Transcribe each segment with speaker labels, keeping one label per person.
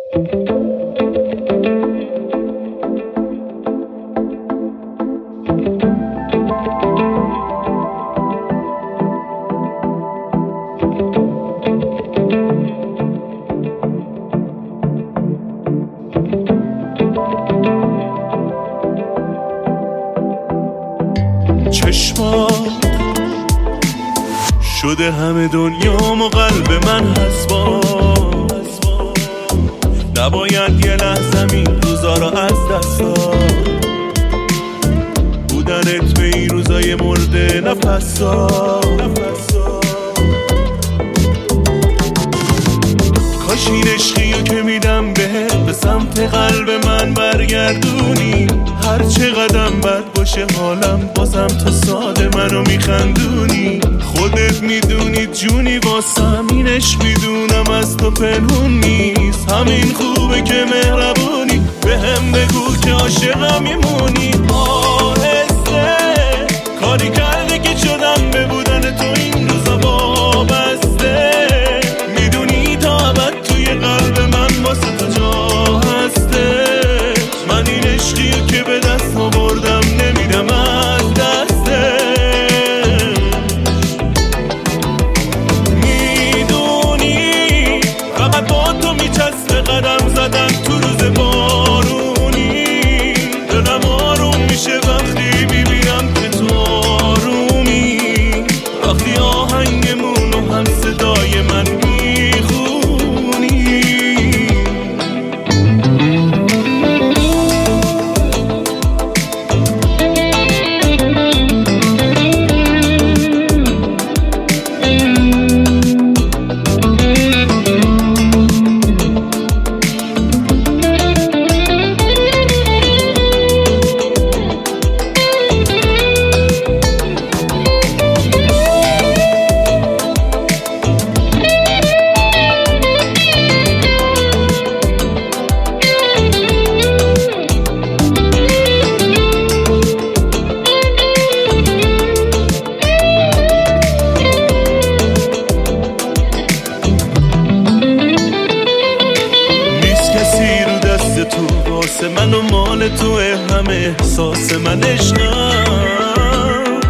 Speaker 1: چشمات شده همه دنیام و قلب من حسواس، نباید یه لحظه این روزا رو از دست داد. بودنت به این روزای مرده نفس کاش این عشقیو که میدم بهت به سمت قلب من برگردونی. هر چه قدم بد باشه حالم بازم تو ساده منو میخندونی. خودت میدونی جونی واسم این عشق میدونم از تو پنهون نیست. همین خوبه که مهربونی به هم بگو که عاشقم میمونی. آهسته کاری کرده که شدم به بودن تو این روزا وابسته. میدونی تا ابد توی قلب من واسه تو جا هسته. من این عشقیو که به دست آوردم نمیدم از دسته. میدونی فقط با تو میچسبه قدم زدن تو روز بارونی. دلم آروم میشه وقتی میبینم که تو آرومی. وقتی آهنگمونو هم صدای من تو واسه من و مال توه همه احساس من عشقم.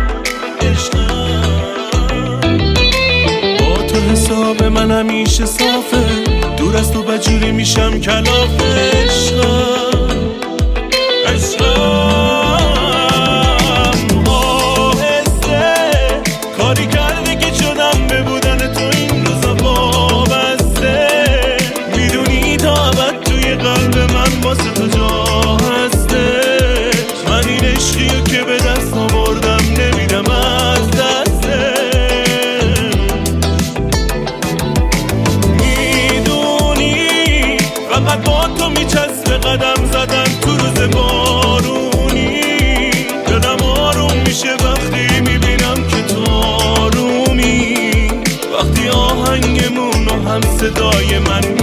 Speaker 1: با تو حساب من همیشه صافه. دور از تو بجوری میشم کلاف عشقم. آهسته کاری کرده که شدم به بودن تو این روزا وابسته. میدونی تا ابد توی قلب من واسه تو جا هسته. من این عشقیو که به دست آوردم نمیدم از دسته. میدونی فقط با تو میچسبه قدم زدن تو روز بارونی. دلم آروم میشه وقتی میبینم که تو آرومی. وقتی آهنگمونو هم صدای من